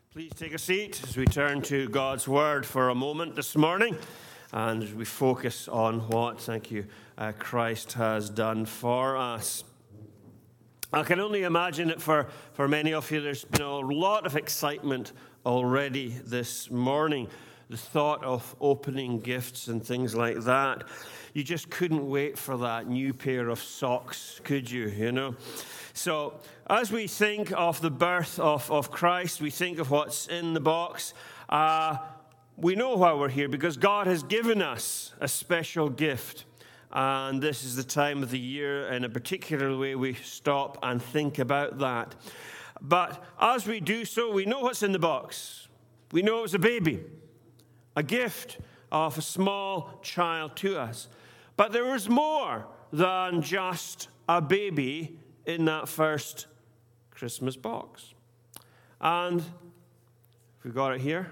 Please take a seat as we turn to God's Word for a moment this morning and as we focus on what, Christ has done for us. I can only imagine that for many of you there's been a lot of excitement already this morning. The thought of opening gifts and things like that. You just couldn't wait for that new pair of socks, could you? So as we think of the birth of Christ, we think of what's in the box. We know why we're here, because God has given us a special gift. And this is the time of the year, in a particular way, we stop and think about that. But as we do so, we know what's in the box. We know it's a baby, a gift of a small child to us. But there was more than just a baby in that first Christmas box. And if we got it here,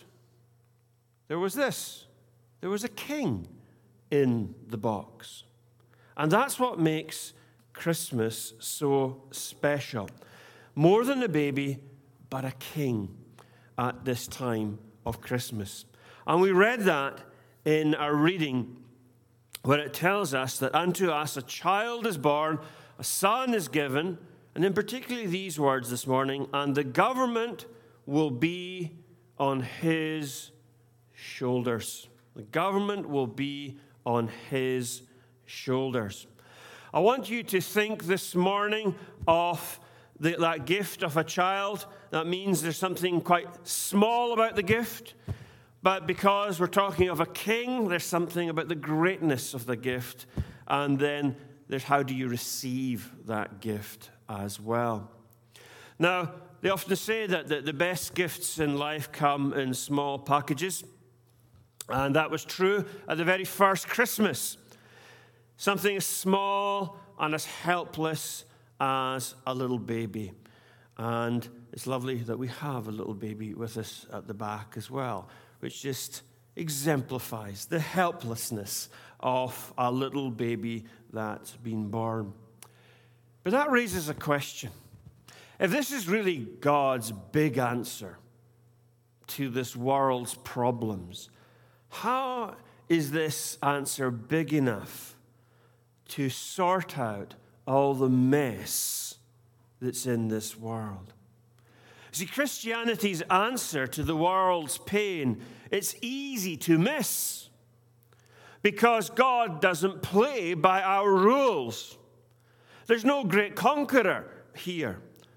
there was this. There was a king in the box. And that's what makes Christmas so special. More than a baby, but a king at this time of Christmas. And we read that in our reading where it tells us that unto us a child is born, a son is given, and in particularly these words this morning, and the government will be on his shoulders. The government will be on his shoulders. I want you to think this morning of that gift of a child. That means there's something quite small about the gift. But because we're talking of a king, there's something about the greatness of the gift. And then there's how do you receive that gift as well. Now, they often say that the best gifts in life come in small packages. And that was true at the very first Christmas. Something as small and as helpless as a little baby. And it's lovely that we have a little baby with us at the back as well, which just exemplifies the helplessness of a little baby that's been born. But that raises a question. If this is really God's big answer to this world's problems, how is this answer big enough to sort out all the mess that's in this world? See, Christianity's answer to the world's pain, it's easy to miss because God doesn't play by our rules. There's no great conqueror here.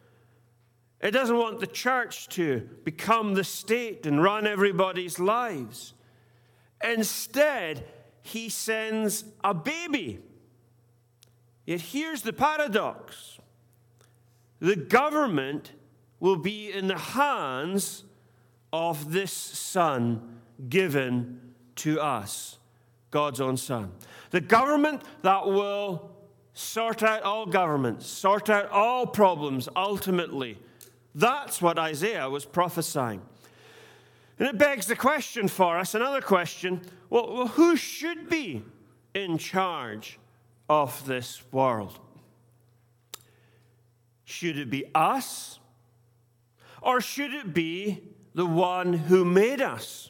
It doesn't want the church to become the state and run everybody's lives. Instead, he sends a baby. Yet here's the paradox. The government will be in the hands of this son given to us, God's own son. The government that will sort out all governments, sort out all problems ultimately. That's what Isaiah was prophesying. And it begs the question for us, another question, well, who should be in charge of this world? Should it be us? Or should it be the one who made us?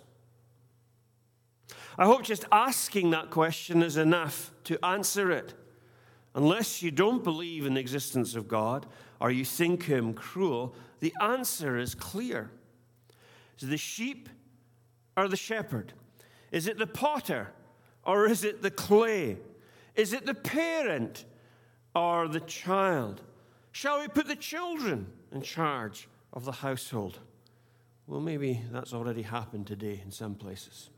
I hope just asking that question is enough to answer it. Unless you don't believe in the existence of God, or you think him cruel, the answer is clear. Is it the sheep or the shepherd? Is it the potter or is it the clay? Is it the parent or the child? Shall we put the children in charge of the household? Well, maybe that's already happened today in some places.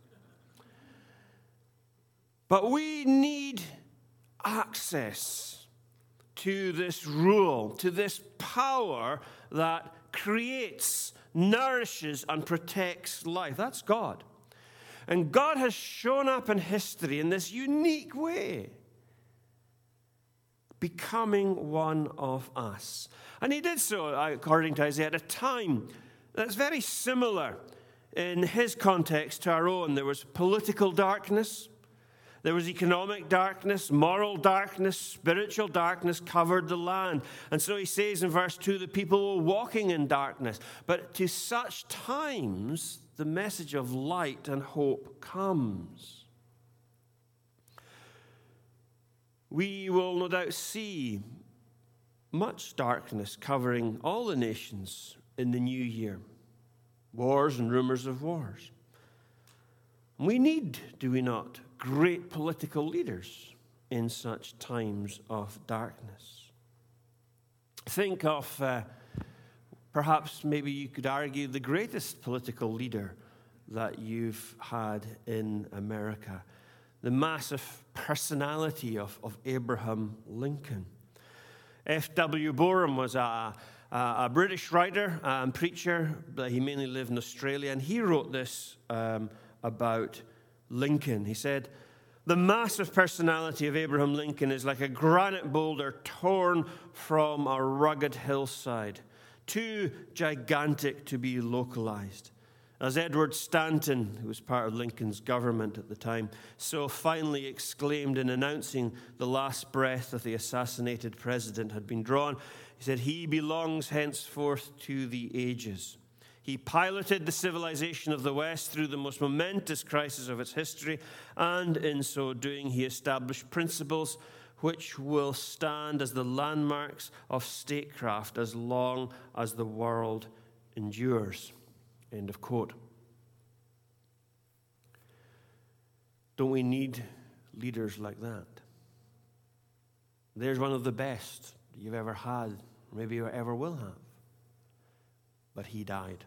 But we need access to this rule, to this power that creates, nourishes, and protects life. That's God. And God has shown up in history in this unique way, becoming one of us. And he did so, according to Isaiah, at a time that's very similar in his context to our own. There was political darkness. There was economic darkness, moral darkness, spiritual darkness covered the land. And so he says in verse 2, the people were walking in darkness. But to such times, the message of light and hope comes. We will no doubt see much darkness covering all the nations in the new year. Wars and rumors of wars. We need, do we not, great political leaders in such times of darkness. Think of, perhaps maybe you could argue, the greatest political leader that you've had in America, the massive personality of Abraham Lincoln. F.W. Borum was a British writer and preacher, but he mainly lived in Australia, and he wrote this about Lincoln. He said, "The massive personality of Abraham Lincoln is like a granite boulder torn from a rugged hillside, too gigantic to be localized. As Edward Stanton, who was part of Lincoln's government at the time, so finely exclaimed in announcing the last breath of the assassinated president had been drawn, he said, 'He belongs henceforth to the ages.' He piloted the civilization of the West through the most momentous crisis of its history, and in so doing, he established principles which will stand as the landmarks of statecraft as long as the world endures." End of quote. Don't we need leaders like that? There's one of the best you've ever had, maybe you ever will have. But he died.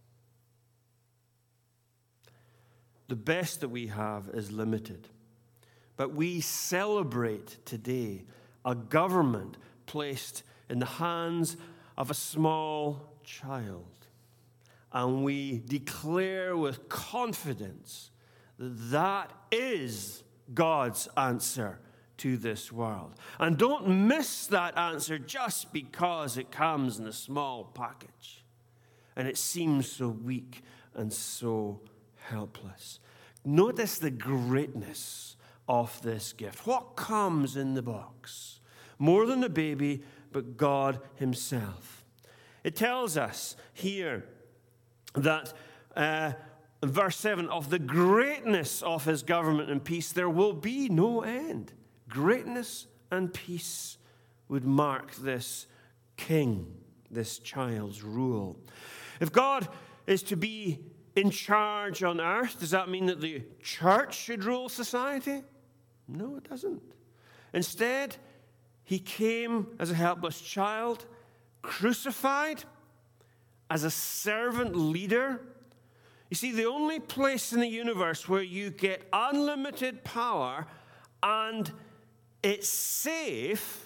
The best that we have is limited. But we celebrate today a government placed in the hands of a small child. And we declare with confidence that that is God's answer to this world. And don't miss that answer just because it comes in a small package and it seems so weak and so helpless. Notice the greatness of this gift. What comes in the box? More than a baby, but God himself. It tells us here that in verse 7, of the greatness of his government and peace, there will be no end. Greatness and peace would mark this king, this child's rule. If God is to be in charge on earth, does that mean that the church should rule society? No, it doesn't. Instead, he came as a helpless child, crucified, as a servant leader. You see, the only place in the universe where you get unlimited power and it's safe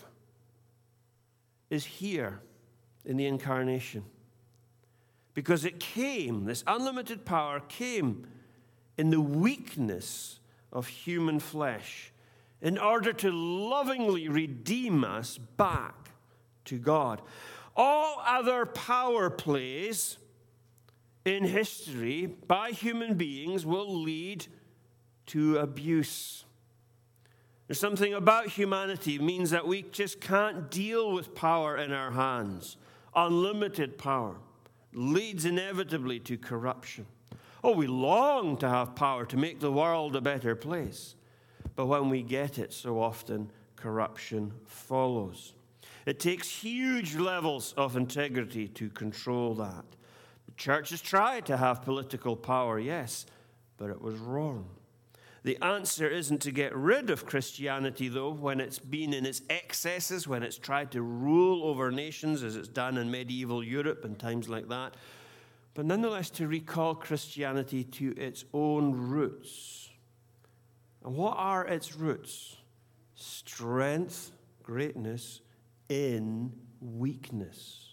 is here in the incarnation. Because it came, this unlimited power came in the weakness of human flesh in order to lovingly redeem us back to God. All other power plays in history by human beings will lead to abuse. There's something about humanity that means that we just can't deal with power in our hands. Unlimited power leads inevitably to corruption. Oh, we long to have power to make the world a better place. But when we get it, so often corruption follows. It takes huge levels of integrity to control that. The church has tried to have political power, yes, but it was wrong. The answer isn't to get rid of Christianity, though, when it's been in its excesses, when it's tried to rule over nations, as it's done in medieval Europe and times like that, but nonetheless to recall Christianity to its own roots. And what are its roots? Strength, greatness in weakness.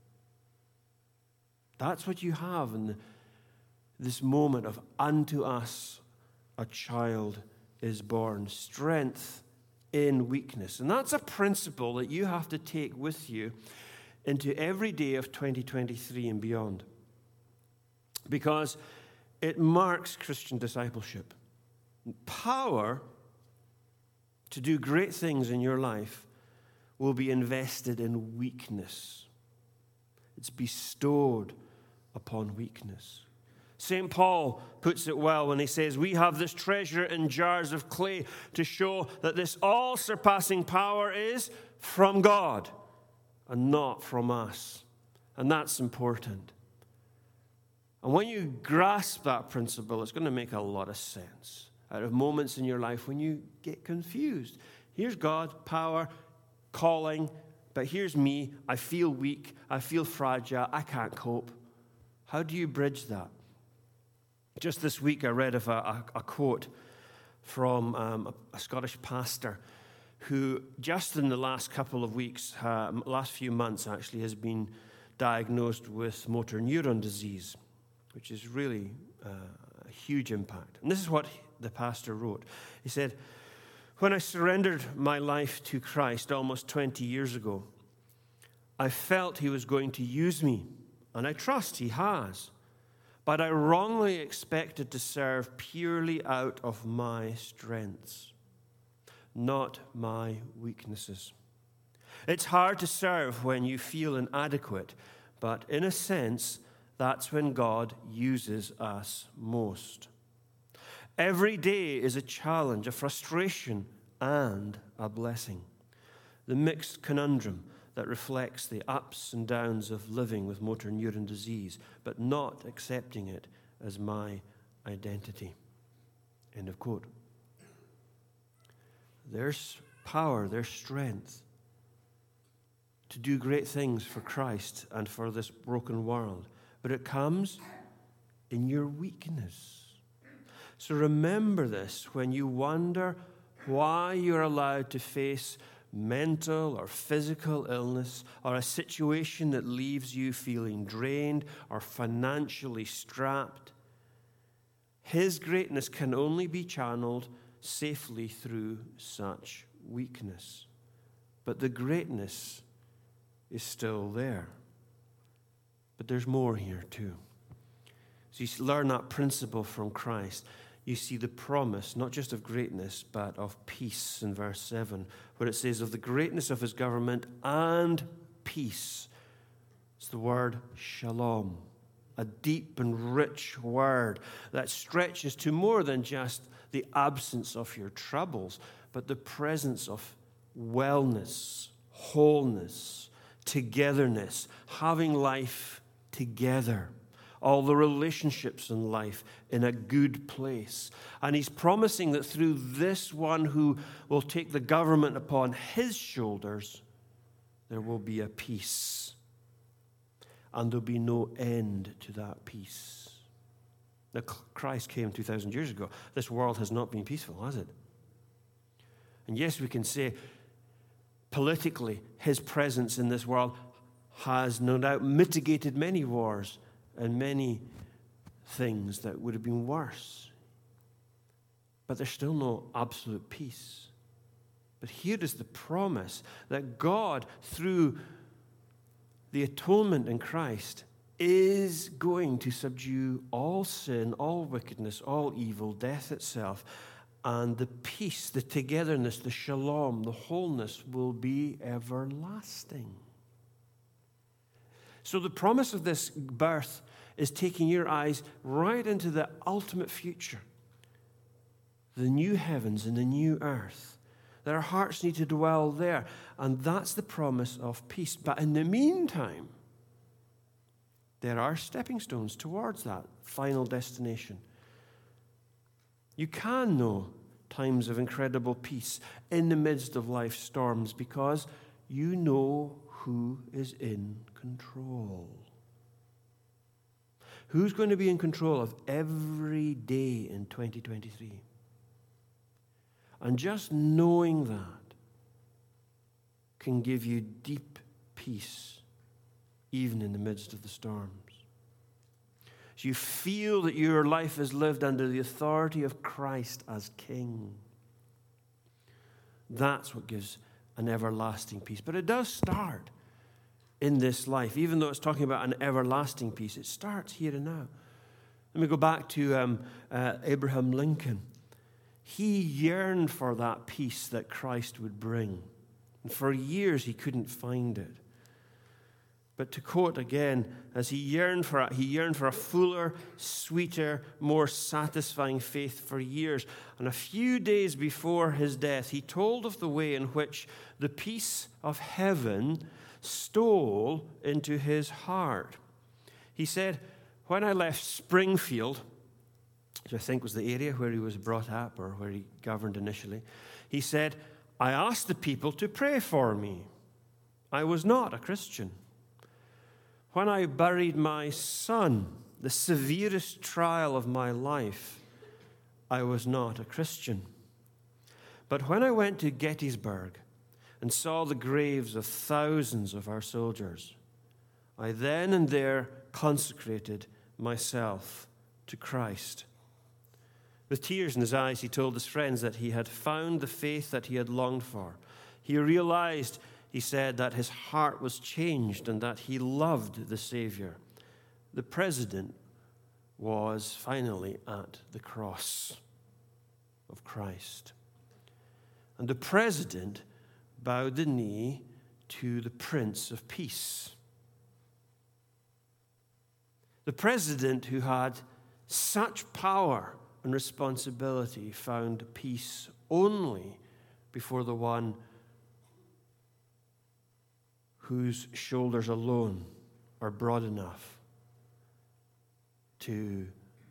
That's what you have in this moment of unto us a child is born. Strength in weakness. And that's a principle that you have to take with you into every day of 2023 and beyond. Because it marks Christian discipleship. Power to do great things in your life will be invested in weakness. It's bestowed upon weakness. St. Paul puts it well when he says, we have this treasure in jars of clay to show that this all-surpassing power is from God and not from us. And that's important. And when you grasp that principle, it's going to make a lot of sense out of moments in your life when you get confused. Here's God, power, calling, but here's me. I feel weak. I feel fragile. I can't cope. How do you bridge that? Just this week, I read of a quote from a Scottish pastor who just in the last couple of weeks, last few months actually, has been diagnosed with motor neuron disease, which is really a huge impact. And this is what the pastor wrote. He said, when I surrendered my life to Christ almost 20 years ago, I felt he was going to use me, and I trust he has. But I wrongly expected to serve purely out of my strengths, not my weaknesses. It's hard to serve when you feel inadequate, but in a sense, that's when God uses us most. Every day is a challenge, a frustration, and a blessing. The mixed conundrum that reflects the ups and downs of living with motor neuron disease, but not accepting it as my identity. End of quote. There's power, there's strength to do great things for Christ and for this broken world, but it comes in your weakness. So remember this when you wonder why you're allowed to face mental or physical illness, or a situation that leaves you feeling drained or financially strapped. His greatness can only be channeled safely through such weakness. But the greatness is still there. But there's more here too. So you learn that principle from Christ. You see the promise, not just of greatness, but of peace in verse 7, where it says of the greatness of his government and peace. It's the word shalom, a deep and rich word that stretches to more than just the absence of your troubles, but the presence of wellness, wholeness, togetherness, having life together. All the relationships in life in a good place. And he's promising that through this one who will take the government upon his shoulders, there will be a peace. And there'll be no end to that peace. Now, Christ came 2,000 years ago. This world has not been peaceful, has it? And yes, we can say politically, his presence in this world has no doubt mitigated many wars and many things that would have been worse. But there's still no absolute peace. But here is the promise that God, through the atonement in Christ, is going to subdue all sin, all wickedness, all evil, death itself, and the peace, the togetherness, the shalom, the wholeness will be everlasting. So the promise of this birth is taking your eyes right into the ultimate future, the new heavens and the new earth. That our hearts need to dwell there, and that's the promise of peace. But in the meantime, there are stepping stones towards that final destination. You can know times of incredible peace in the midst of life's storms because you know who is in control. Who's going to be in control of every day in 2023? And just knowing that can give you deep peace, even in the midst of the storms. So you feel that your life is lived under the authority of Christ as King. That's what gives an everlasting peace. But it does start in this life. Even though it's talking about an everlasting peace, it starts here and now. Let me go back to Abraham Lincoln. He yearned for that peace that Christ would bring. And for years he couldn't find it. But to quote again, as he yearned for a fuller, sweeter, more satisfying faith for years. And a few days before his death, he told of the way in which the peace of heaven stole into his heart. He said, when I left Springfield, which I think was the area where he was brought up or where he governed initially, he said, I asked the people to pray for me. I was not a Christian. When I buried my son, the severest trial of my life, I was not a Christian. But when I went to Gettysburg and saw the graves of thousands of our soldiers, I then and there consecrated myself to Christ. With tears in his eyes, he told his friends that he had found the faith that he had longed for. He realized, he said, that his heart was changed and that he loved the Savior. The president was finally at the cross of Christ. And the president bowed the knee to the Prince of Peace. The president who had such power and responsibility found peace only before the one whose shoulders alone are broad enough to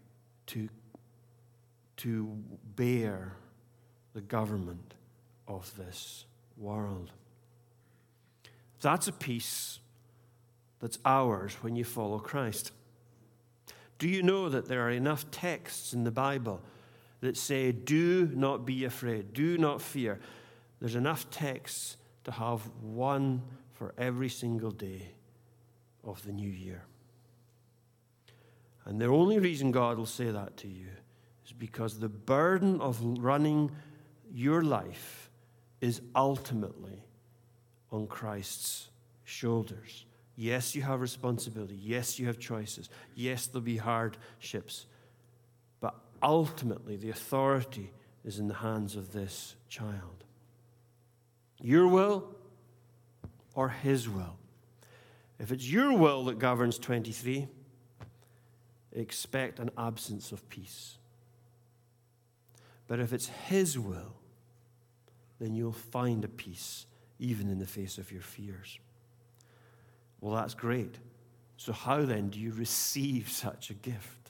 bear the government of this world. That's a peace that's ours when you follow Christ. Do you know that there are enough texts in the Bible that say, do not be afraid, do not fear? There's enough texts to have one for every single day of the new year. And the only reason God will say that to you is because the burden of running your life is ultimately on Christ's shoulders. Yes, you have responsibility. Yes, you have choices. Yes, there'll be hardships. But ultimately, the authority is in the hands of this child. Your will or his will. If it's your will that governs 23, expect an absence of peace. But if it's his will, then you'll find a peace even in the face of your fears. Well, that's great. So how then do you receive such a gift?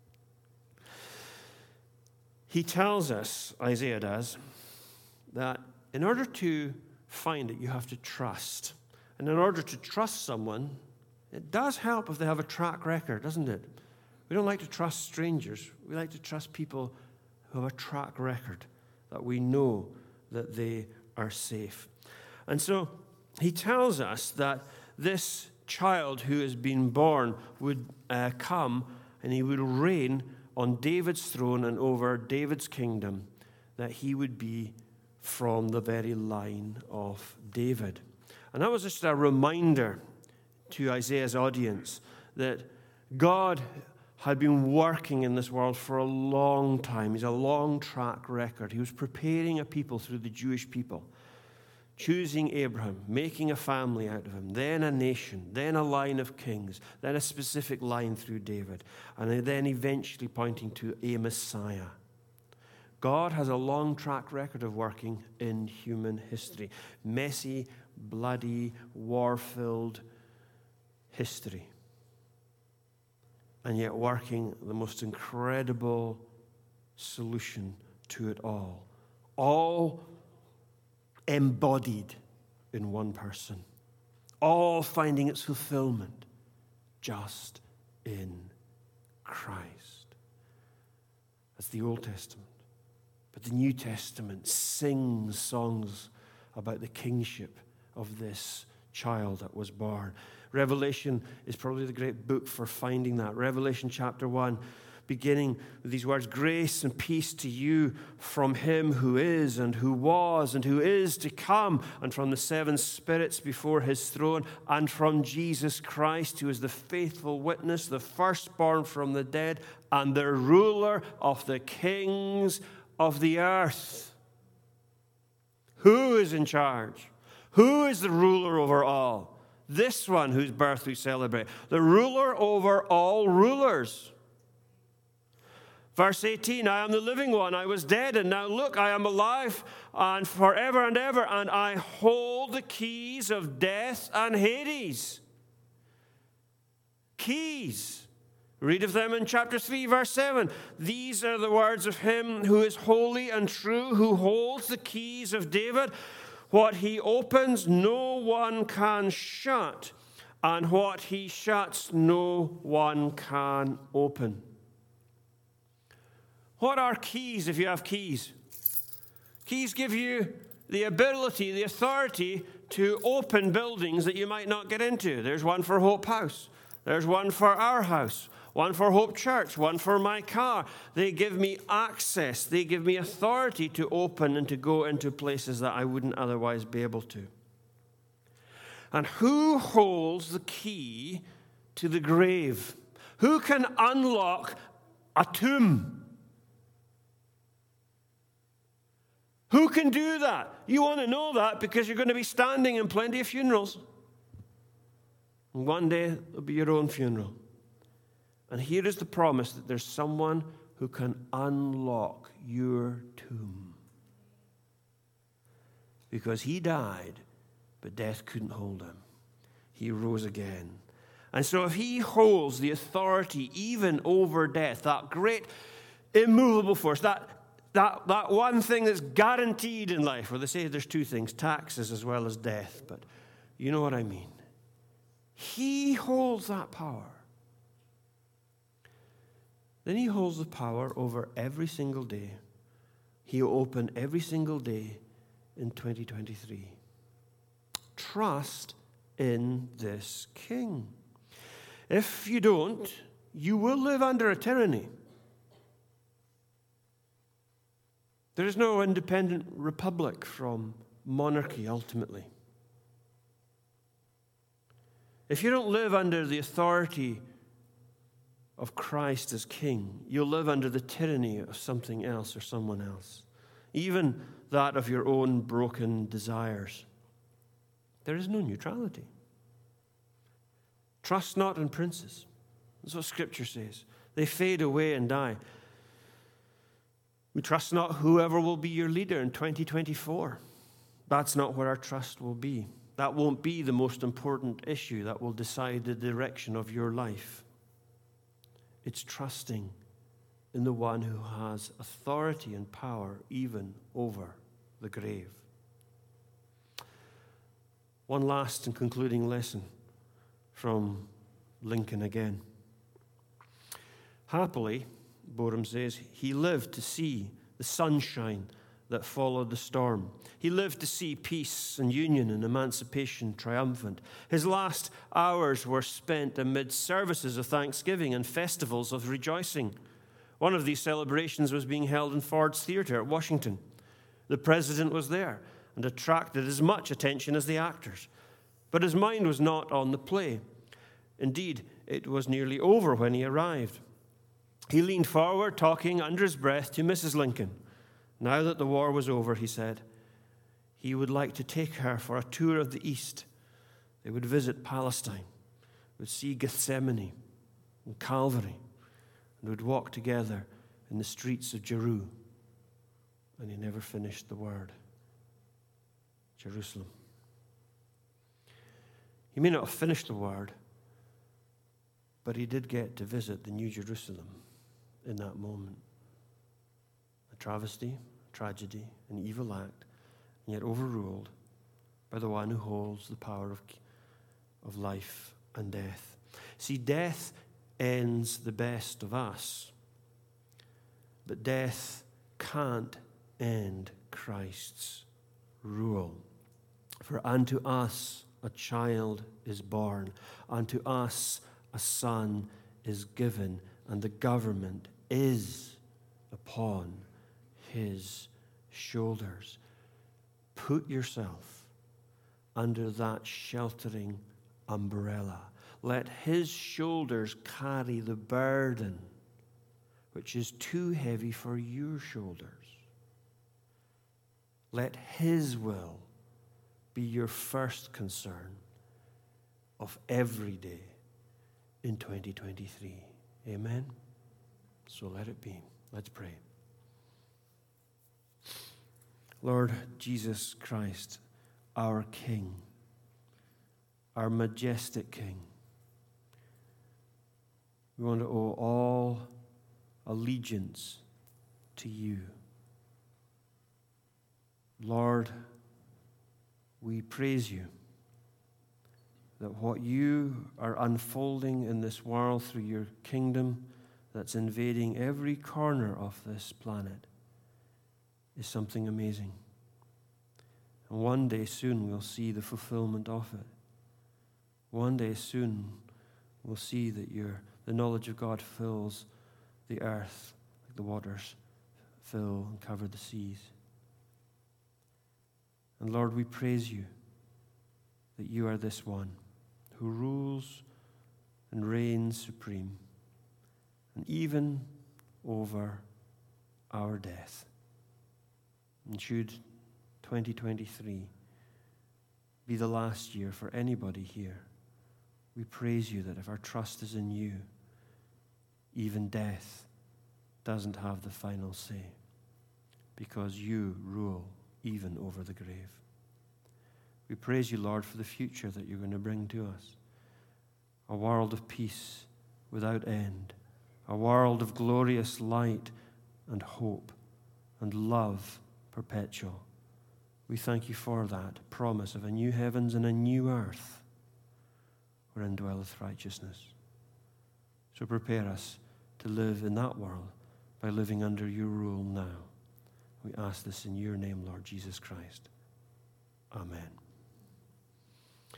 He tells us, Isaiah does, that in order to find it, you have to trust. And in order to trust someone, it does help if they have a track record, doesn't it? We don't like to trust strangers. We like to trust people who have a track record, that we know that they are safe. And so he tells us that this child who has been born would come and he would reign on David's throne and over David's kingdom, that he would be from the very line of David. And that was just a reminder to Isaiah's audience that God had been working in this world for a long time. He's a long track record. He was preparing a people through the Jewish people, choosing Abraham, making a family out of him, then a nation, then a line of kings, then a specific line through David, and then eventually pointing to a Messiah. God has a long track record of working in human history. Messy, bloody, war-filled history. And yet working the most incredible solution to it all. All embodied in one person. All finding its fulfillment just in Christ. That's the Old Testament. But the New Testament sings songs about the kingship of this child that was born. Revelation is probably the great book for finding that. Revelation chapter 1, beginning with these words, grace and peace to you from him who is and who was and who is to come, and from the seven spirits before his throne, and from Jesus Christ, who is the faithful witness, the firstborn from the dead, and the ruler of the kings of the earth. Who is in charge? Who is the ruler over all? This one whose birth we celebrate. The ruler over all rulers. Verse 18, I am the living one. I was dead, and now look, I am alive and forever and ever, and I hold the keys of death and Hades. Keys. Read of them in chapter 3, verse 7. These are the words of him who is holy and true, who holds the keys of David. What he opens, no one can shut, and what he shuts, no one can open. What are keys if you have keys? Keys give you the ability, the authority to open buildings that you might not get into. There's one for Hope House. There's one for our house. One for Hope Church. One for my car. They give me access. They give me authority to open and to go into places that I wouldn't otherwise be able to. And who holds the key to the grave? Who can unlock a tomb? Who can do that? You want to know that because you're going to be standing in plenty of funerals. And one day it'll be your own funeral. And here is the promise that there's someone who can unlock your tomb. Because he died, but death couldn't hold him. He rose again. And so if he holds the authority even over death, that great immovable force, that one thing that's guaranteed in life, where they say there's two things, taxes as well as death, but you know what I mean. He holds that power. Then he holds the power over every single day. He'll open every single day in 2023. Trust in this king. If you don't, you will live under a tyranny. There is no independent republic from monarchy, ultimately. If you don't live under the authority of Christ as king, you'll live under the tyranny of something else or someone else, even that of your own broken desires. There is no neutrality. Trust not in princes. That's what Scripture says. They fade away and die. We trust not whoever will be your leader in 2024. That's not where our trust will be. That won't be the most important issue that will decide the direction of your life. It's trusting in the one who has authority and power even over the grave. One last and concluding lesson from Lincoln again. Happily, Borum says, he lived to see the sunshine that followed the storm. He lived to see peace and union and emancipation triumphant. His last hours were spent amid services of thanksgiving and festivals of rejoicing. One of these celebrations was being held in Ford's Theater at Washington. The president was there and attracted as much attention as the actors. But his mind was not on the play. Indeed, it was nearly over when he arrived. He leaned forward, talking under his breath to Mrs. Lincoln. Now that the war was over, he said, he would like to take her for a tour of the East. They would visit Palestine, would see Gethsemane and Calvary, and would walk together in the streets of Jerusalem. And he never finished the word. Jerusalem. He may not have finished the word, but he did get to visit the New Jerusalem in that moment. A travesty, a tragedy, an evil act, and yet overruled by the one who holds the power of life and death. See, death ends the best of us, but death can't end Christ's rule. For unto us a child is born, unto us a son is given, and the government is upon his shoulders. Put yourself under that sheltering umbrella. Let his shoulders carry the burden which is too heavy for your shoulders. Let his will be your first concern of every day in 2023. Amen? So let it be. Let's pray. Lord Jesus Christ, our King, our majestic King, we want to owe all allegiance to you. Lord, we praise you that what you are unfolding in this world through your kingdom that's invading every corner of this planet is something amazing. And one day soon we'll see the fulfillment of it. One day soon we'll see that the knowledge of God fills the earth like the waters fill and cover the seas. And Lord, we praise you that you are this one who rules and reigns supreme, and even over our death. And should 2023 be the last year for anybody here, we praise you that if our trust is in you, even death doesn't have the final say, because you rule even over the grave. We praise you, Lord, for the future that you're going to bring to us. A world of peace without end. A world of glorious light and hope and love perpetual. We thank you for that promise of a new heavens and a new earth wherein dwelleth righteousness. So prepare us to live in that world by living under your rule now. We ask this in your name, Lord Jesus Christ. Amen.